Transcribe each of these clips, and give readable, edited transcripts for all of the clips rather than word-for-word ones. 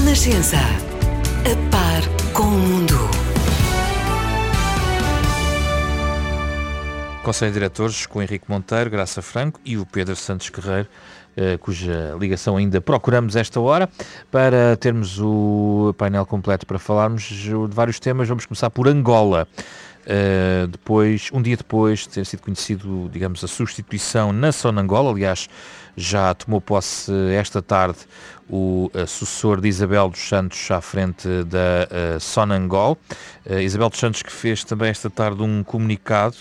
Renascença. A par com o mundo. Conselho de Diretores com Henrique Monteiro, Graça Franco e o Pedro Santos Guerreiro, cuja ligação ainda procuramos esta hora. Para termos o painel completo para falarmos de vários temas, vamos começar por Angola. Um dia depois de ter sido conhecido, digamos, a substituição na Sonangol, aliás, já tomou posse esta tarde o sucessor de Isabel dos Santos à frente da Sonangol. Isabel dos Santos, que fez também esta tarde um comunicado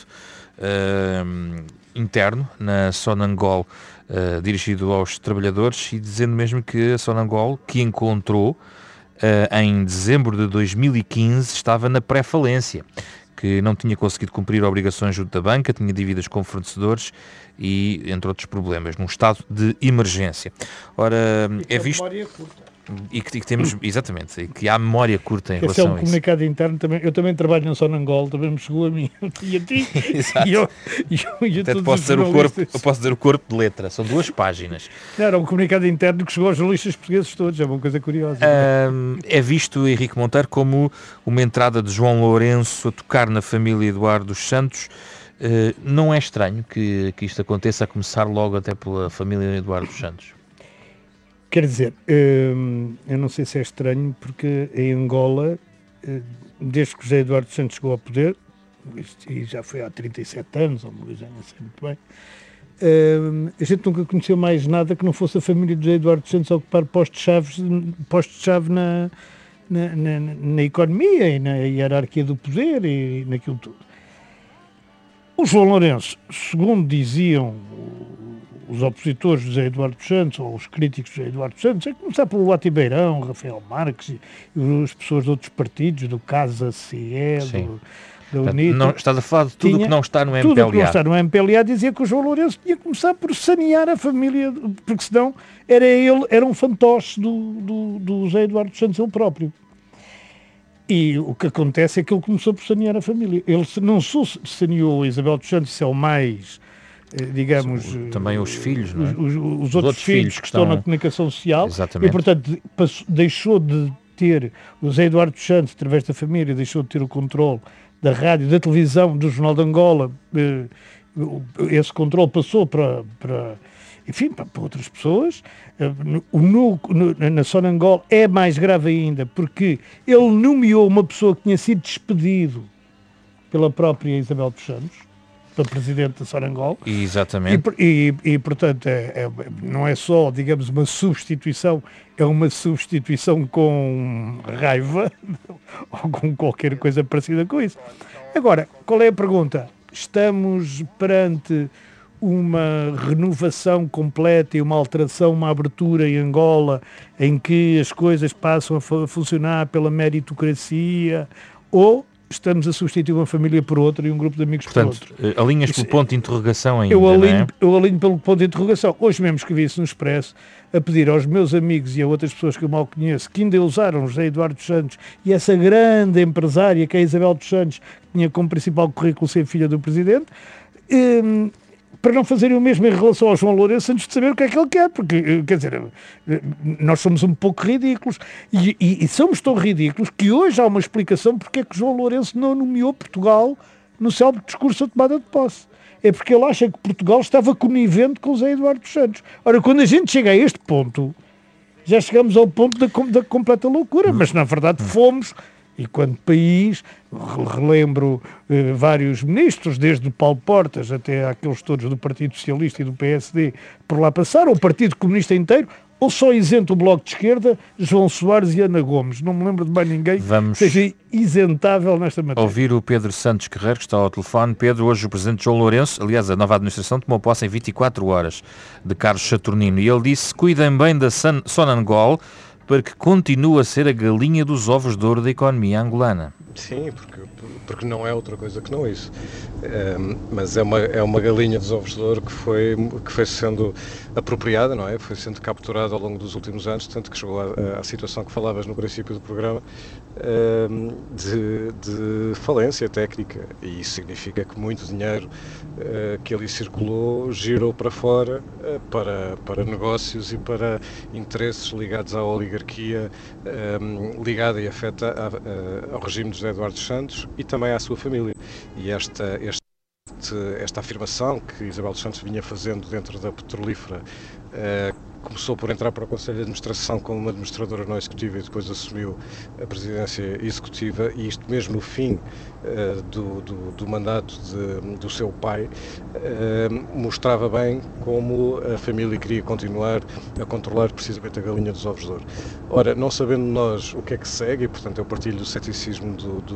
interno na Sonangol, dirigido aos trabalhadores, e dizendo mesmo que a Sonangol, que encontrou em dezembro de 2015, estava na pré-falência, que não tinha conseguido cumprir obrigações junto da banca, tinha dívidas com fornecedores e, entre outros problemas, num estado de emergência. Ora, é visto... E que temos, exatamente, e que há memória curta em relação a isso. Esse é um comunicado interno também. Eu também trabalho na Sonangol, também me chegou a mim e a ti. Exato. E eu até posso dizer o corpo de letra, são 2 páginas. Não, era um comunicado interno que chegou aos jornalistas portugueses todos, é uma coisa curiosa. É visto, Henrique Monteiro, como uma entrada de João Lourenço a tocar na família Eduardo dos Santos. Não é estranho que isto aconteça, a começar logo até pela família Eduardo dos Santos? Quer dizer, eu não sei se é estranho, porque em Angola, desde que José Eduardo dos Santos chegou ao poder, e já foi há 37 anos, ou já não sei muito bem, a gente nunca conheceu mais nada que não fosse a família de José Eduardo dos Santos a ocupar postos-chave na economia e na hierarquia do poder e naquilo tudo. O João Lourenço, segundo diziam os opositores de José Eduardo dos Santos, ou os críticos de José Eduardo dos Santos, a começar pelo Atibeirão, Rafael Marques e as pessoas de outros partidos, do Casa CE, da UNITA. Não, estás a falar de tudo o que não está no MPLA. Tudo o que não está no MPLA dizia que o João Lourenço tinha que começar por sanear a família, porque senão era um fantoche do José Eduardo dos Santos ele próprio. E o que acontece é que ele começou por sanear a família. Ele não só saneou a Isabel dos Santos, isso é o mais... digamos... Também os filhos, não é? Os outros filhos que estão na comunicação social. Exatamente. E, portanto, deixou de ter... O José Eduardo dos Santos, através da família, deixou de ter o controle da rádio, da televisão, do Jornal de Angola. Esse controle passou para outras pessoas. Na Sonangol é mais grave ainda, porque ele nomeou uma pessoa que tinha sido despedido pela própria Isabel dos Santos, para presidente da Sonangol. Exatamente. E portanto, não é só, digamos, uma substituição, é uma substituição com raiva ou com qualquer coisa parecida com isso. Agora, qual é a pergunta? Estamos perante uma renovação completa e uma alteração, uma abertura em Angola, em que as coisas passam a funcionar pela meritocracia, ou estamos a substituir uma família por outra e um grupo de amigos por outro? Portanto, alinhas pelo ponto de interrogação ainda, eu alinho pelo ponto de interrogação. Hoje mesmo escrevi isso no Expresso, a pedir aos meus amigos e a outras pessoas que eu mal conheço, que ainda usaram José Eduardo dos Santos e essa grande empresária que é a Isabel dos Santos, que tinha como principal currículo ser filha do Presidente, para não fazerem o mesmo em relação ao João Lourenço antes de saber o que é que ele quer, porque, quer dizer, nós somos um pouco ridículos, e somos tão ridículos que hoje há uma explicação porque é que João Lourenço não nomeou Portugal no célebre discurso da tomada de posse. É porque ele acha que Portugal estava conivente com o José Eduardo dos Santos. Ora, quando a gente chega a este ponto, já chegamos ao ponto da completa loucura, mas na verdade fomos... E quando país, relembro vários ministros, desde o Paulo Portas até aqueles todos do Partido Socialista e do PSD, por lá passaram, o Partido Comunista inteiro, ou só isento o Bloco de Esquerda, João Soares e Ana Gomes. Não me lembro de mais ninguém que seja isentável nesta matéria. Ouvir o Pedro Santos Guerreiro, que está ao telefone. Pedro, hoje o Presidente João Lourenço, aliás, a nova administração, tomou posse em 24 horas de Carlos Saturnino, e ele disse: cuidem bem da Sonangol, para que continue a ser a galinha dos ovos de ouro da economia angolana. Sim, porque não é outra coisa que não isso. Mas é uma galinha dos ovos de ouro que foi sendo apropriada, não é? Foi sendo capturada ao longo dos últimos anos, tanto que chegou à situação que falavas no princípio do programa, de falência técnica. E isso significa que muito dinheiro que ali circulou girou para fora para negócios e para interesses ligados à oligarquia oligarquia ligada e afeta ao regime de José Eduardo dos Santos e também à sua família. E esta afirmação que Isabel dos Santos vinha fazendo dentro da petrolífera começou por entrar para o Conselho de Administração como uma administradora não executiva e depois assumiu a presidência executiva, e isto mesmo no fim do mandato do seu pai, mostrava bem como a família queria continuar a controlar precisamente a galinha dos ovos de ouro. Ora, não sabendo nós o que é que segue, e portanto eu partilho do ceticismo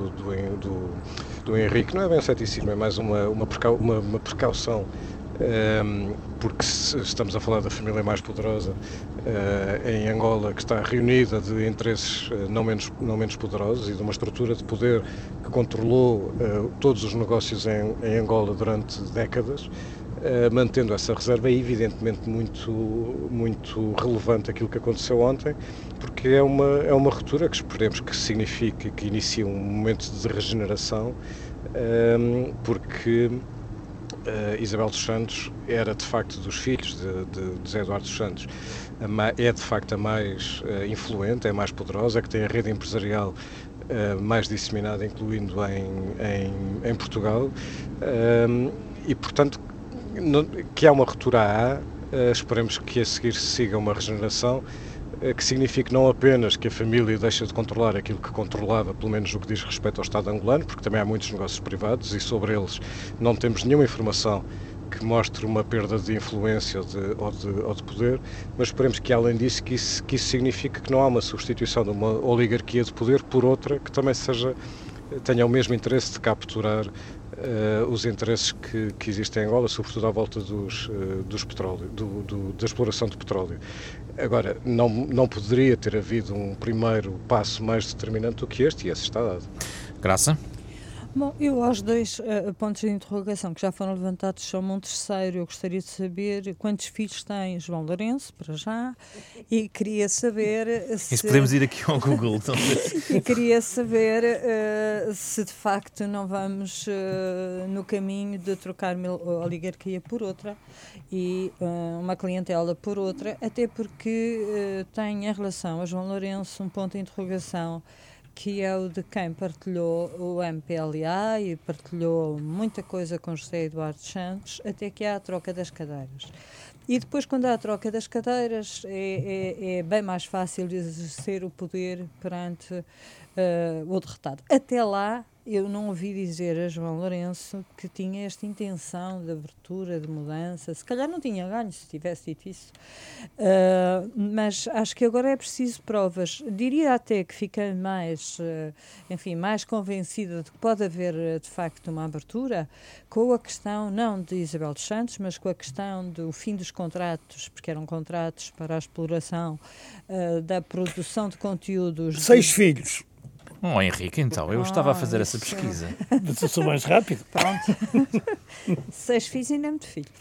do Henrique, não é bem um ceticismo, é mais uma precaução, porque estamos a falar da família mais poderosa em Angola, que está reunida de interesses não menos poderosos e de uma estrutura de poder que controlou todos os negócios em Angola durante décadas. Mantendo essa reserva, é evidentemente muito relevante aquilo que aconteceu ontem, porque é uma ruptura que esperemos que signifique que inicie um momento de regeneração, porque Isabel dos Santos era de facto dos filhos de José Eduardo dos Santos, é de facto a mais influente, é mais poderosa, é que tem a rede empresarial mais disseminada, incluindo em Portugal, e portanto que há uma ruptura esperemos que a seguir siga uma regeneração, que signifique não apenas que a família deixa de controlar aquilo que controlava, pelo menos no que diz respeito ao Estado angolano, porque também há muitos negócios privados e sobre eles não temos nenhuma informação que mostre uma perda de influência ou de poder, mas esperemos que além disso que isso signifique que não há uma substituição de uma oligarquia de poder por outra que também tenha o mesmo interesse de capturar os interesses que existem em Angola, sobretudo à volta da exploração de petróleo. Agora, não poderia ter havido um primeiro passo mais determinante do que este, e esse está dado. Graça? Bom, eu aos dois pontos de interrogação que já foram levantados chamo um terceiro. Eu gostaria de saber quantos filhos tem João Lourenço, para já, e queria saber se... Isso podemos ir aqui ao Google. E queria saber se de facto não vamos no caminho de trocar a oligarquia por outra e uma clientela por outra, até porque tem em relação a João Lourenço um ponto de interrogação, que é o de quem partilhou o MPLA e partilhou muita coisa com José Eduardo Santos, até que há a troca das cadeiras. E depois, quando há a troca das cadeiras, é bem mais fácil de exercer o poder perante o derrotado. Até lá, eu não ouvi dizer a João Lourenço que tinha esta intenção de abertura, de mudança. Se calhar não tinha ganho se tivesse dito isso. Mas acho que agora é preciso provas. Diria até que fiquei mais convencida de que pode haver, de facto, uma abertura com a questão, não de Isabel dos Santos, mas com a questão do fim dos contratos, porque eram contratos para a exploração da produção de conteúdos. 6 filhos. Henrique, então, eu estava a fazer essa pesquisa. Mas eu sou mais rápido. Pronto. 6 filhos ainda é muito filho.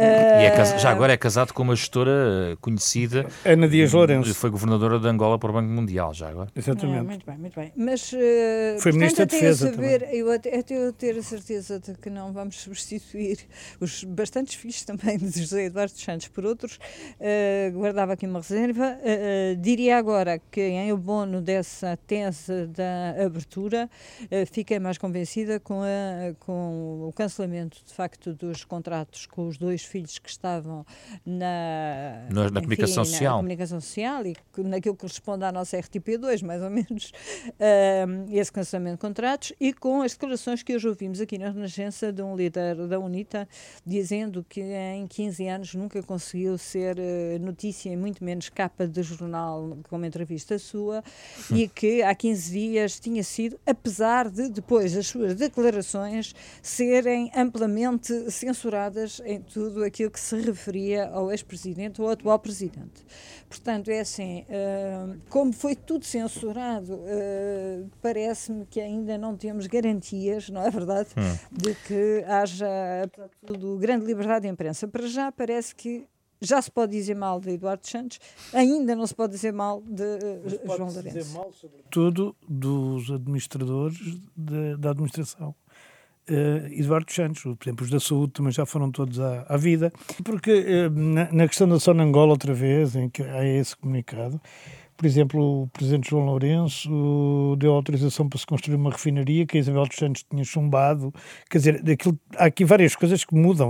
Já agora é casado com uma gestora conhecida. Ana Dias Lourenço. Foi governadora de Angola para o Banco Mundial, já agora. Exatamente. Muito bem. Mas, foi Ministra da Defesa também. Até eu ter a certeza de que não vamos substituir os bastantes filhos também de José Eduardo dos Santos por outros, guardava aqui uma reserva. Diria agora que em abono dessa tese da abertura, fiquei mais convencida com o cancelamento, de facto, dos contratos com os 2 filhos que estavam na comunicação social. Na comunicação social e naquilo que corresponde à nossa RTP2, mais ou menos, esse cancelamento de contratos, e com as declarações que hoje ouvimos aqui na Renascença de um líder da UNITA, dizendo que em 15 anos nunca conseguiu ser notícia, e muito menos capa de jornal, como entrevista sua, e que há 15 dias tinha sido, apesar de depois as suas declarações serem amplamente censuradas em tudo aquilo que se referia ao ex-presidente ou atual presidente. Portanto, é assim, como foi tudo censurado, parece-me que ainda não temos garantias, não é verdade, de que haja, apesar de tudo, grande liberdade de imprensa. Para já parece que já se pode dizer mal de Eduardo Santos, ainda não se pode dizer mal de João Lourenço. Dizer mal, sobretudo, dos administradores da administração. Eduardo Santos, por exemplo, os da saúde também já foram todos à vida, porque na questão da Sonangol, outra vez, em que há esse comunicado, Por exemplo, o presidente João Lourenço deu autorização para se construir uma refinaria que a Isabel dos Santos tinha chumbado. Quer dizer, há aqui várias coisas que mudam,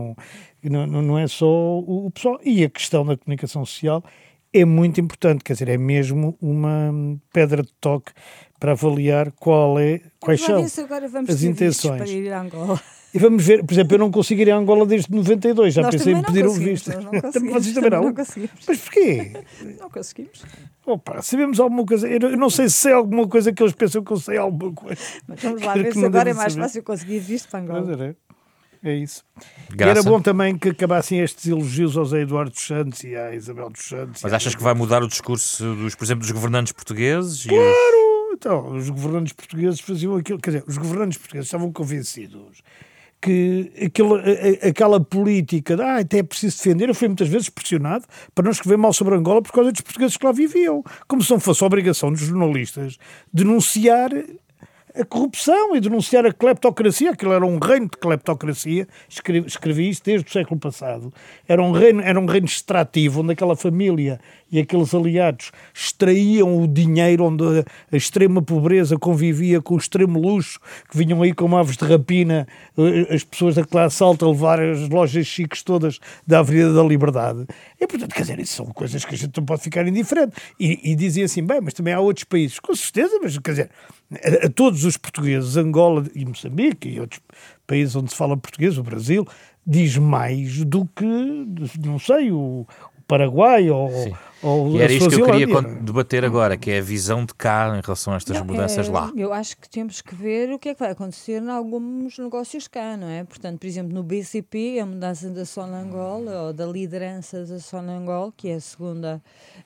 não é só o pessoal. E a questão da comunicação social é muito importante, quer dizer, é mesmo uma pedra de toque para avaliar quais são as intenções. Para ir a Angola. E vamos ver, por exemplo, eu não consigo ir a Angola desde 92, já Nós pensei em pedir um conseguimos, visto. Vocês também não? Não conseguimos. Mas porquê? Não conseguimos. Opa, sabemos alguma coisa, eu não sei se sei alguma coisa que eles pensam que eu sei alguma coisa. Mas vamos lá Que ver se não agora devo é mais saber. fácil conseguir visto para Angola. É isso. Graça. E era bom também que acabassem estes elogios ao Zé Eduardo dos Santos e à Isabel dos Santos. Mas achas que vai mudar o discurso, por exemplo, dos governantes portugueses? Então, os governantes portugueses faziam aquilo, quer dizer, os governantes portugueses estavam convencidos que aquela política de até é preciso defender, eu fui muitas vezes pressionado para não escrever mal sobre Angola por causa dos portugueses que lá viviam, como se não fosse a obrigação dos jornalistas denunciar a corrupção e denunciar a cleptocracia. Aquilo era um reino de cleptocracia, escrevi isso desde o século passado, era um reino extrativo, onde aquela família e aqueles aliados extraíam o dinheiro, onde a extrema pobreza convivia com o extremo luxo, que vinham aí como aves de rapina, as pessoas da classe alta a levar as lojas chiques todas da Avenida da Liberdade. E, portanto, quer dizer, isso são coisas que a gente não pode ficar indiferente. E dizia assim, bem, mas também há outros países, com certeza, mas quer dizer, a todos os portugueses, Angola e Moçambique e outros países onde se fala português, o Brasil, diz mais do que, não sei, o Paraguai ou E era a isto que eu queria Suazilândia. debater agora, que é a visão de cá em relação a estas mudanças lá. Eu acho que temos que ver o que é que vai acontecer em alguns negócios cá, não é? Portanto, por exemplo, no BCP, a mudança da Sonangol, ou da liderança da Sonangol, que é a segunda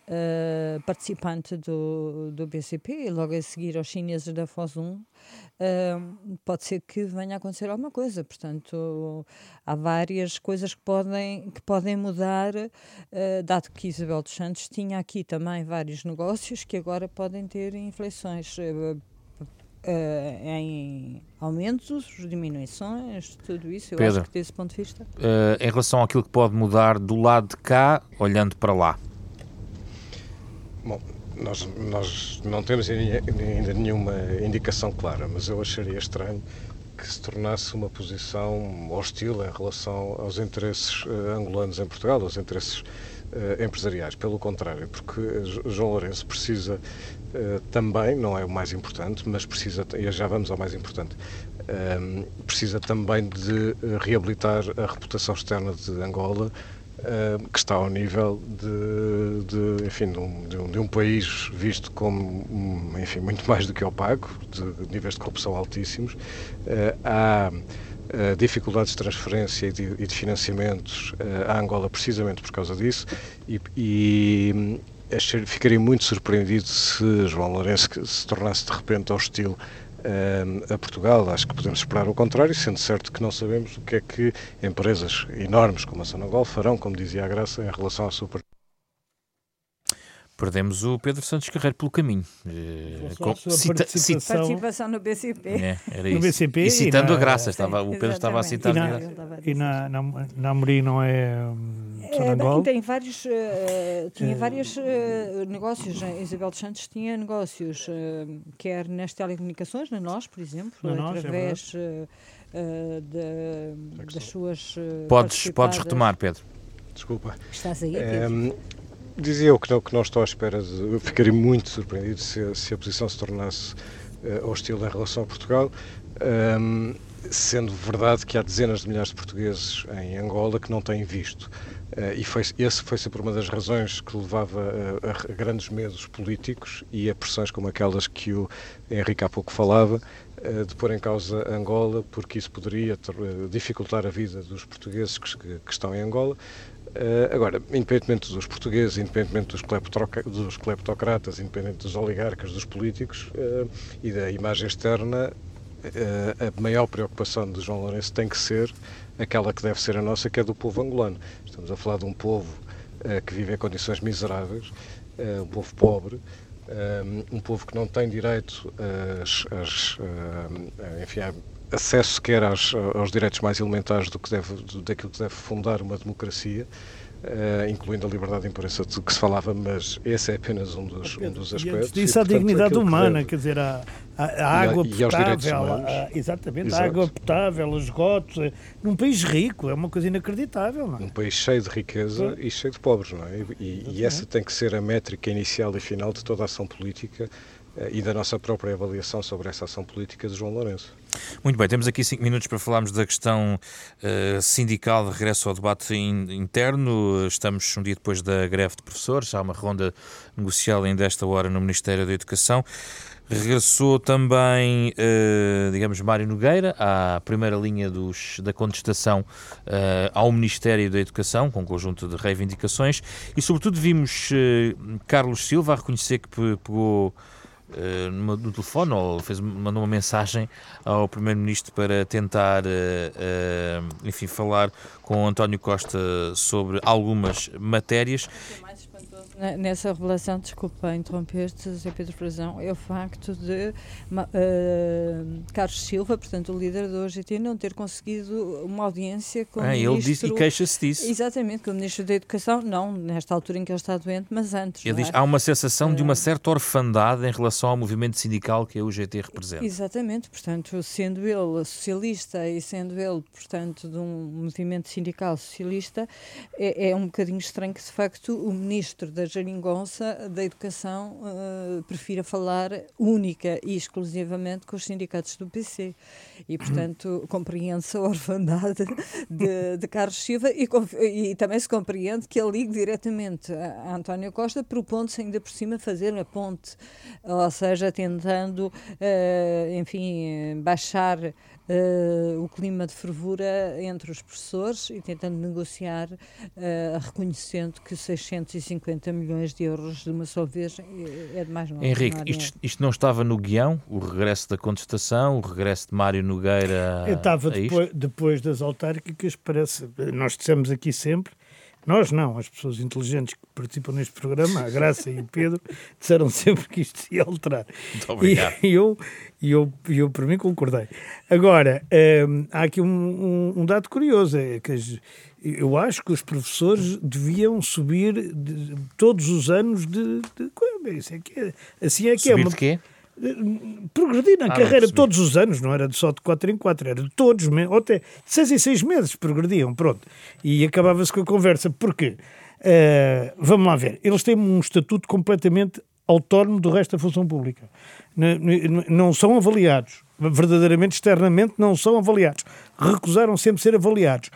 participante do BCP, e logo a seguir aos chineses da Fosun, pode ser que venha a acontecer alguma coisa. Portanto, há várias coisas que podem mudar, dado que Isabel dos Santos tinha aqui também vários negócios que agora podem ter inflexões em aumentos, diminuições, tudo isso. Eu Pedro, acho que desse ponto de vista. Em relação àquilo que pode mudar do lado de cá, olhando para lá. Bom, nós não temos ainda nenhuma indicação clara, mas eu acharia estranho que se tornasse uma posição hostil em relação aos interesses angolanos em Portugal, aos interesses empresariais. Pelo contrário, porque João Lourenço precisa também, não é o mais importante, mas precisa, e já vamos ao mais importante, precisa também de reabilitar a reputação externa de Angola, que está ao nível de um país visto como, enfim, muito mais do que opaco, de níveis de corrupção altíssimos. Há dificuldades de transferência e de financiamentos à Angola precisamente por causa disso, e ficaria muito surpreendido se João Lourenço se tornasse de repente hostil a Portugal. Acho que podemos esperar o contrário, sendo certo que não sabemos o que é que empresas enormes como a Sonangol farão, como dizia a Graça, em relação à sua Perdemos o Pedro Santos Carreiro pelo caminho. Participação no BCP. Era No isso. BCP E citando e a Graça, o Pedro estava a citar a Graça. E na Amorim não é Sonangol? Tem vários, tinha vários negócios. A Isabel dos Santos tinha negócios, quer nas telecomunicações, na NOS, por exemplo, através das suas Podes retomar, Pedro. Desculpa. Estás aí, Pedro? Dizia eu que não estou à espera eu ficaria muito surpreendido se a posição se tornasse hostil em relação a Portugal, sendo verdade que há dezenas de milhares de portugueses em Angola que não têm visto. Esse foi sempre uma das razões que levava a grandes medos políticos e a pressões como aquelas que o Henrique há pouco falava, de pôr em causa Angola, porque isso poderia dificultar a vida dos portugueses que estão em Angola. Agora, independentemente dos portugueses, independentemente dos cleptocratas, independentemente dos oligarcas, dos políticos e da imagem externa, a maior preocupação de João Lourenço tem que ser aquela que deve ser a nossa, que é do povo angolano. Estamos a falar de um povo que vive em condições miseráveis, um povo pobre, um povo que não tem direito a acesso sequer aos direitos mais elementares daquilo que deve fundar uma democracia, incluindo a liberdade de imprensa de que se falava, mas esse é apenas um dos aspectos. E antes disso, a dignidade humana, quer dizer, a água e aos direitos potável, humanos. Exatamente, Exato. a água potável, os esgotos, num país rico, é uma coisa inacreditável, não é? Um país cheio de riqueza e cheio de pobres, não é? E essa tem que ser a métrica inicial e final de toda a ação política e da nossa própria avaliação sobre essa ação política de João Lourenço. Muito bem, temos aqui 5 minutos para falarmos da questão sindical de regresso ao debate interno. Estamos um dia depois da greve de professores, há uma ronda negocial ainda esta hora no Ministério da Educação. Regressou também, digamos, Mário Nogueira à primeira linha da contestação ao Ministério da Educação, com um conjunto de reivindicações, e sobretudo vimos Carlos Silva a reconhecer que pegou no telefone ou mandou uma mensagem ao Primeiro-Ministro para tentar enfim, falar com António Costa sobre algumas matérias. Nessa revelação, desculpa interromper-te, José Pedro Frazão, é o facto de Carlos Silva, portanto o líder da OGT, não ter conseguido uma audiência com o Ministro... Ele disse, e queixa-se disso. Exatamente, com o Ministro da Educação, não nesta altura em que ele está doente, mas antes. Ele diz, há uma sensação de uma certa orfandade em relação ao movimento sindical que a UGT representa. Exatamente, portanto, sendo ele socialista e sendo ele, portanto, de um movimento sindical socialista, é um bocadinho estranho que, de facto, o Ministro da Geringonça da Educação prefira falar única e exclusivamente com os sindicatos do PC. E, portanto, compreende-se a orfandade de Carlos Silva e também se compreende que ele ligue diretamente a António Costa, propondo-se ainda por cima fazer a ponte, ou seja, tentando, enfim, baixar o clima de fervura entre os professores e tentando negociar, reconhecendo que 650 milhões de euros de uma só vez é demais. Não, Henrique, isto não estava no guião? O regresso da contestação, o regresso de Mário Nogueira Estava depois das autárquicas, parece, nós dissemos aqui sempre, nós não, as pessoas inteligentes que participam neste programa, a Graça e o Pedro, disseram sempre que isto se ia alterar. Muito obrigado. E eu por mim concordei. Agora, há aqui um dado curioso, é que eu acho que os professores deviam subir todos os anos isso é que é, assim é que subir é. De quê? Progredir na carreira todos os anos, não era só de 4 em 4, era de todos, ou até de 6 em 6 meses progrediam, pronto. E acabava-se com a conversa. Porquê? Vamos lá ver. Eles têm um estatuto completamente autónomo do resto da função pública. Não são avaliados. Verdadeiramente, externamente, não são avaliados. Recusaram sempre ser avaliados.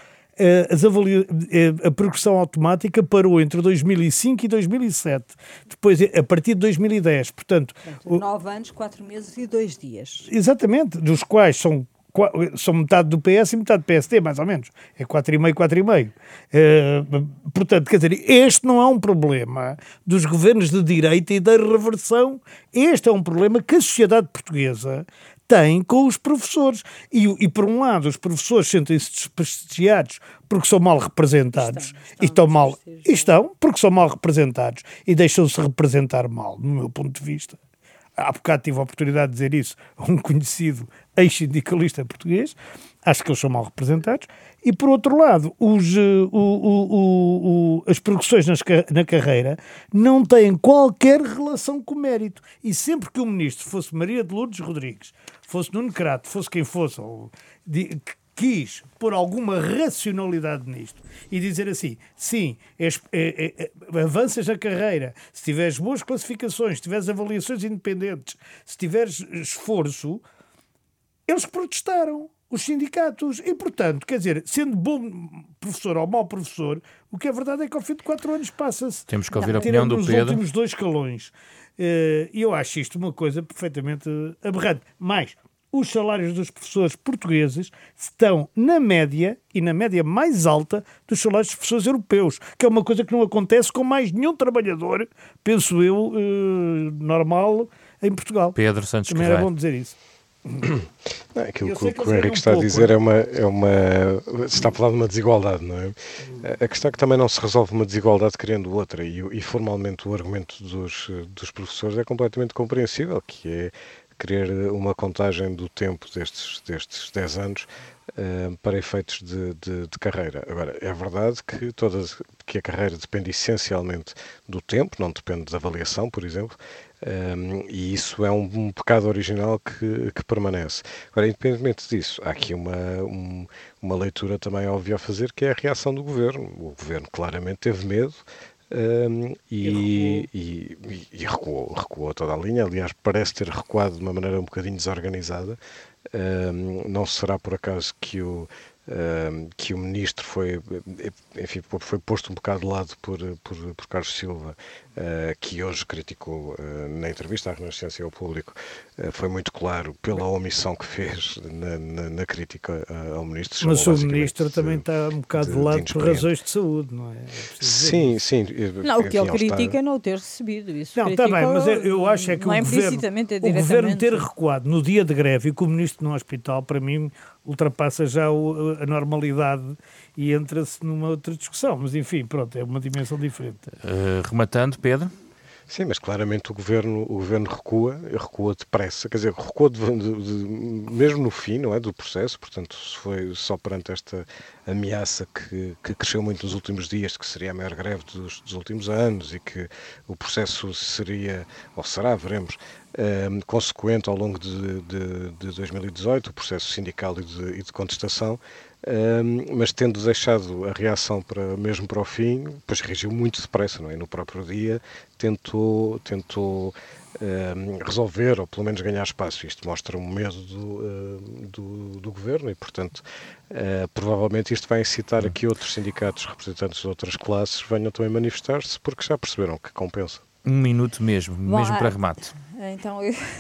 A progressão automática parou entre 2005 e 2007, depois a partir de 2010, portanto 9 anos, 4 meses e 2 dias. Exatamente, dos quais são metade do PS e metade do PSD, mais ou menos, é 4,5, 4,5. Portanto, quer dizer, este não é um problema dos governos de direita e da reversão, este é um problema que a sociedade portuguesa tem com os professores. E por um lado, os professores sentem-se desprestigiados porque são mal representados. Estão porque são mal representados e deixam-se representar mal, no meu ponto de vista. Há bocado tive a oportunidade de dizer isso a um conhecido ex-sindicalista português. Acho que eles são mal representados. E, por outro lado, as progressões na carreira não têm qualquer relação com o mérito. E sempre que o ministro fosse Maria de Lourdes Rodrigues, fosse Nuno Crato, fosse quem fosse, quis pôr alguma racionalidade nisto e dizer assim, sim, avanças na carreira, se tiveres boas classificações, se tiveres avaliações independentes, se tiveres esforço, eles protestaram, os sindicatos, e portanto, quer dizer, sendo bom professor ou mau professor, o que é verdade é que ao fim de 4 anos passa-se. Temos que ouvir a opinião do Pedro. Nos últimos 2 escalões. E eu acho isto uma coisa perfeitamente aberrante. Mas os salários dos professores portugueses estão na média, e na média mais alta, dos salários dos professores europeus, que é uma coisa que não acontece com mais nenhum trabalhador, penso eu, normal, em Portugal. Pedro Santos Também Carreiro. era bom dizer isso. Não, aquilo que o Henrique está a dizer está a falar de uma desigualdade, não é? A questão é que também não se resolve uma desigualdade criando outra, e formalmente o argumento dos professores é completamente compreensível, que é querer uma contagem do tempo destes 10 anos para efeitos de carreira. Agora, é verdade que a carreira depende essencialmente do tempo, não depende da avaliação, por exemplo, e isso é um pecado original que permanece. Agora, independentemente disso, há aqui uma leitura também óbvia a fazer, que é a reação do Governo. O Governo claramente teve medo, e recuou toda a linha. Aliás, parece ter recuado de uma maneira um bocadinho desorganizada. Não será por acaso que o ministro foi posto um bocado de lado por Carlos Silva, que hoje criticou na entrevista à Renascença e ao público, foi muito claro pela omissão que fez na crítica ao ministro. Mas o ministro também está um bocado de lado por razões de saúde, não é? Sim. Não, o que ele critica é não ter recebido isso. Não, está bem, mas eu acho que o governo ter recuado no dia de greve e com o ministro no hospital, para mim, ultrapassa já a normalidade e entra-se numa outra discussão. Mas, enfim, pronto, é uma dimensão diferente. Rematando, Pedro? Sim, mas claramente o governo recua depressa, quer dizer, recua mesmo no fim, não é, do processo. Portanto, se foi só perante esta ameaça que cresceu muito nos últimos dias, que seria a maior greve dos últimos anos e que o processo seria, ou será, veremos, consequente ao longo de 2018, o processo sindical e de contestação, mas tendo deixado a reação mesmo para o fim, depois reagiu muito depressa, não é? No próprio dia tentou resolver, ou pelo menos ganhar espaço. Isto mostra um medo do governo e, portanto, provavelmente isto vai incitar a que outros sindicatos, representantes de outras classes, venham também manifestar-se, porque já perceberam que compensa. Um minuto mesmo para remate. Então,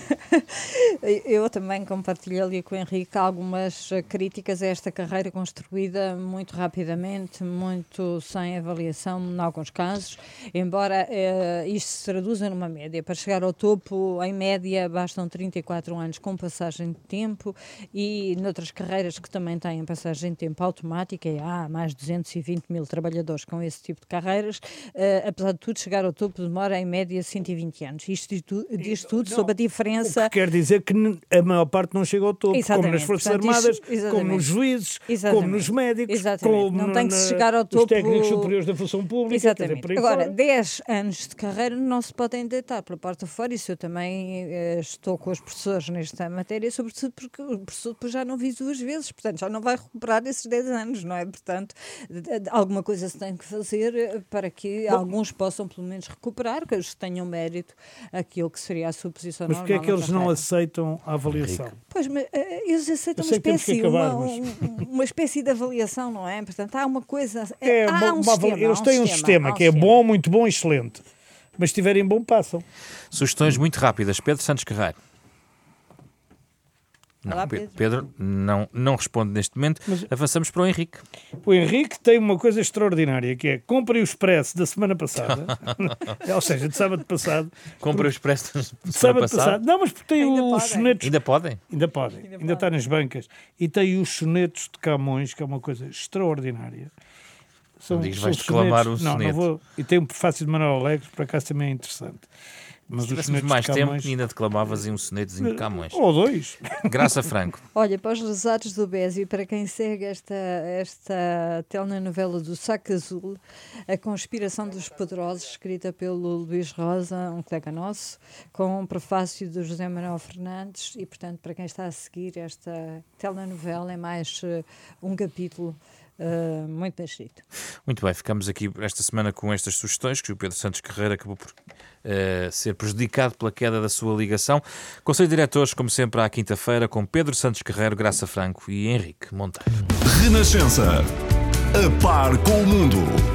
eu também compartilho ali com o Henrique algumas críticas a esta carreira construída muito rapidamente, muito sem avaliação em alguns casos, embora isto se traduza numa média. Para chegar ao topo, em média, bastam 34 anos com passagem de tempo, e noutras carreiras que também têm passagem de tempo automática, e há mais de 220 mil trabalhadores com esse tipo de carreiras, apesar de tudo, chegar ao topo demora em média 120 anos. Isto diz tudo sobre a diferença. O que quer dizer que a maior parte não chega ao topo, exatamente, como nas Forças Armadas, como nos juízes, como nos médicos, como não tem que chegar ao topo, os técnicos superiores da função pública. Exatamente. Dizer, agora, fora. 10 anos de carreira não se podem deitar pela porta fora. Isso eu também estou com os professores nesta matéria, sobretudo porque o professor depois já não vive 2 vezes, portanto já não vai recuperar esses 10 anos, não é? Portanto, alguma coisa se tem que fazer para que alguns possam pelo menos recuperar, que eles tenham mérito aquilo que seria a sua posição normal. Mas porquê é que eles não aceitam a avaliação? Henrique. Pois, mas eles aceitam uma espécie de avaliação, não é? Portanto, há uma coisa... Eles têm um sistema que é bom, muito bom, excelente. Mas se tiverem bom, passam. Sugestões muito rápidas. Pedro Santos Carreiro. Não, Olá, Pedro não responde neste momento. Mas avançamos para o Henrique. O Henrique tem uma coisa extraordinária, que é comprem o Expresso da semana passada, ou seja, de sábado passado. Comprem o Expresso da semana passada? Não, mas porque tem os sonetos... Ainda podem? Ainda está nas bancas. E tem os sonetos de Camões, que é uma coisa extraordinária. Vais declamar um soneto. Não vou. E tem um prefácio de Manuel Alegre, por acaso também é interessante. Mas se tivéssemos mais tempo, ainda declamavas um sonetozinho de Camões. Ou 2. Graça Franco. Olha, para os lesados do BES e para quem segue esta telenovela do Saco Azul, A Conspiração dos Poderosos, escrita pelo Luís Rosa, um colega nosso, com um prefácio do José Manuel Fernandes, e, portanto, para quem está a seguir esta telenovela, é mais um capítulo muito bem escrito. Muito bem, ficamos aqui esta semana com estas sugestões, que o Pedro Santos Carreira acabou por ser prejudicado pela queda da sua ligação. Conselho de Diretores, como sempre, à quinta-feira, com Pedro Santos Carreiro, Graça Franco e Henrique Monteiro. Renascença. A par com o mundo.